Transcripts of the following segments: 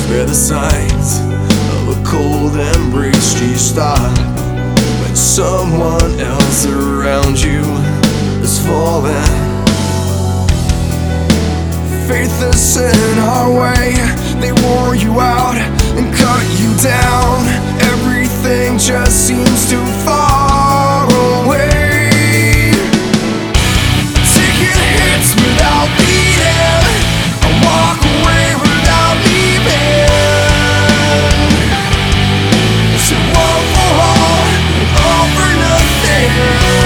Where the signs of a cold embrace, do you stop when someone else around you is falling? Faithless in our way, they wore you out and cut you down. Everything just seems too far away. Taking hits without beating, I walk away without leaving. Is it one for all for nothing?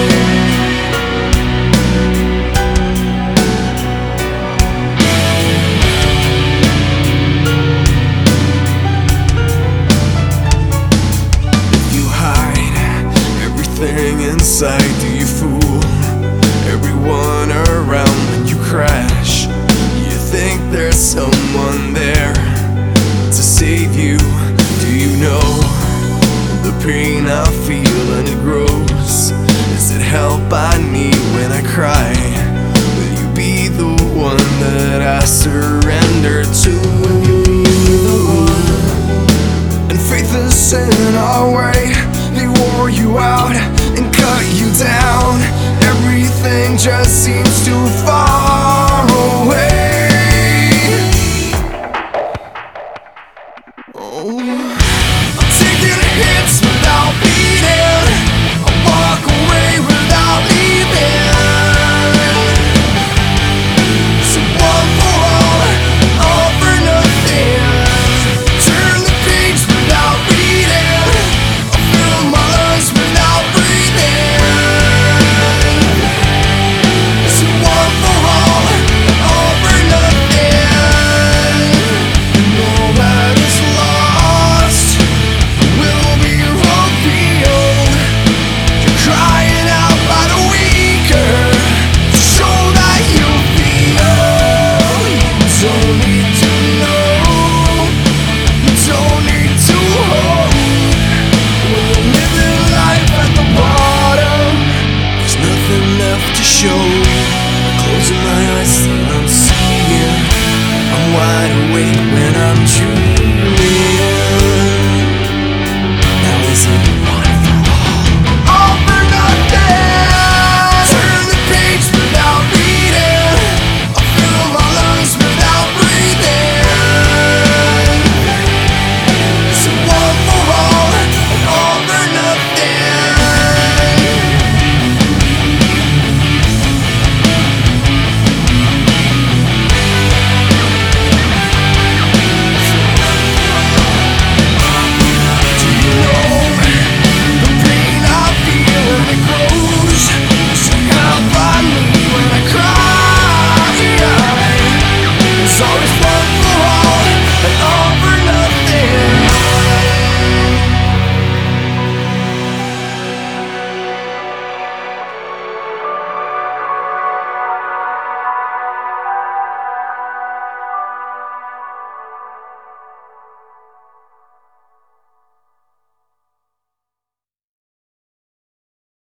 Inside, do you fool everyone around when you crash? You think there's someone there to save you? Do you know the pain I feel and it grows? Is it help I need when I cry? Will you be the one that I surrender to? And faithless in our way, they wore you out and cut you down. Everything just seems too far away. I'm taking hits without beating, I walk away without leaving. So one for all for nothing. Turn the page without reading, I fill my lungs without breathing. Is it one for all for nothing? No matter's lost will be revealed. You're crying out by the weaker to show that you feel. You don't need to know, you don't need to hold. When you're living life at the bottom, there's nothing left to show. I'm closing my eyes and I'm seeing. I'm wide awake when I'm choosing.